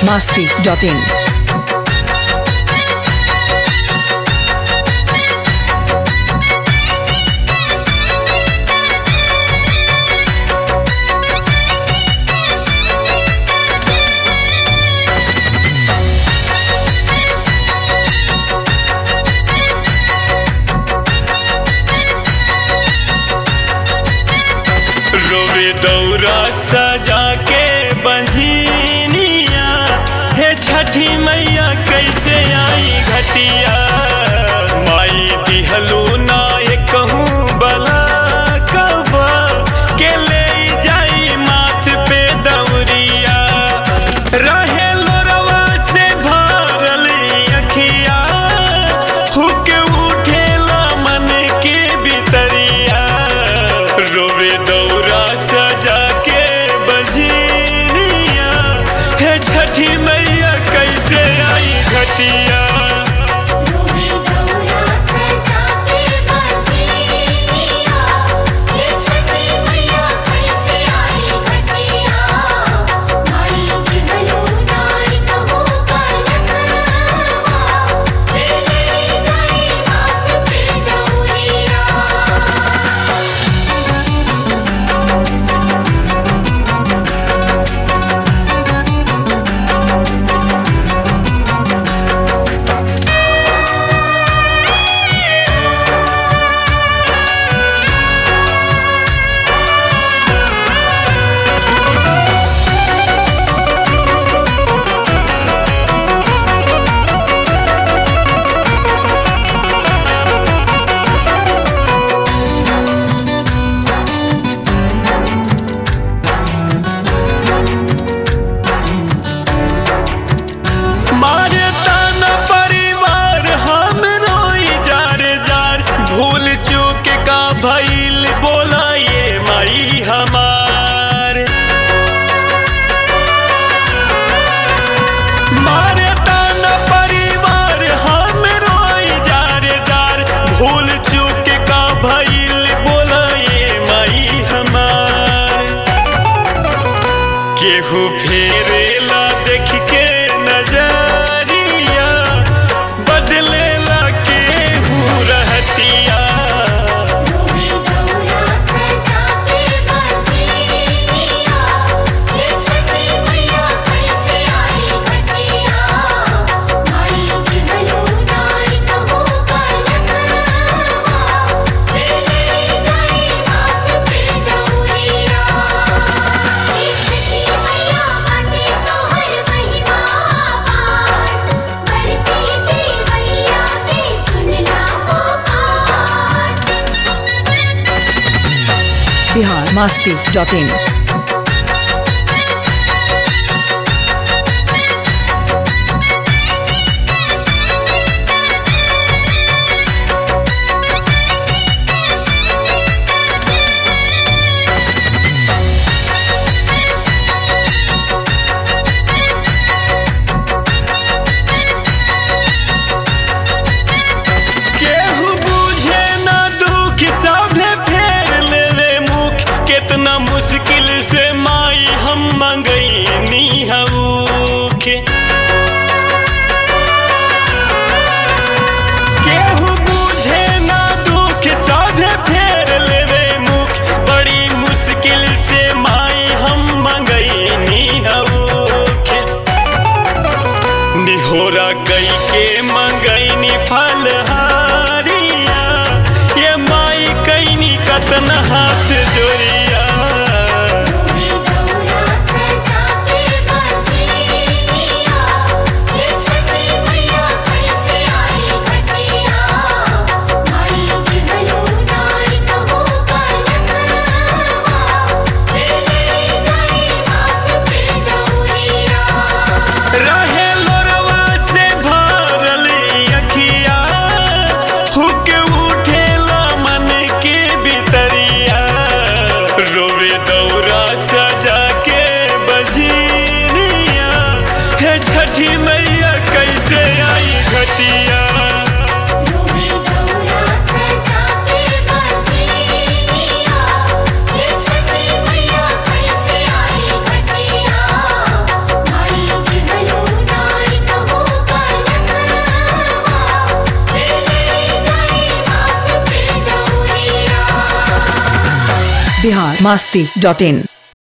biharmasti.in. रोवे दौरा सजा के बंझिनिया, हे छठी मैया कैसे आई घटिया। माई दिहलू ना कहूँ बला कवा के ले जाई माथ पे दौरिया। रहे लोरवा से भरल अखिया, हुक उठेला मन के बितरिया। रोवे दौरा सजा के बंझिनिया, हे छठी मैया कैसे आई घटिया। भइल बोला ये माई हमार, मारे ताना परिवार हम रोई जार जार। भूल चूक का भइल बोला ये माई हमार। केहू फेरेला देख के नजरिया, बदलेला केहू रहतिया। biharmasti.in. कितना मुश्किल से माई हम मंगईनी हऊखे। केहू बुझे ना दुख साधे फेर लेवे मुख। बड़ी मुश्किल से माई हम मंगईनी हऊखे। निहोरा कई के मंगईनी फलहारिया, ये माई कईनी कतना हाथ जोड़िया। रहे लोरवा से भरल अखिया, हुक उठेला मन के बितरिया। रोवे दौरा सजा के बंझिनिया, हे छठी मैया कैसे आई घटिया। biharmasti.in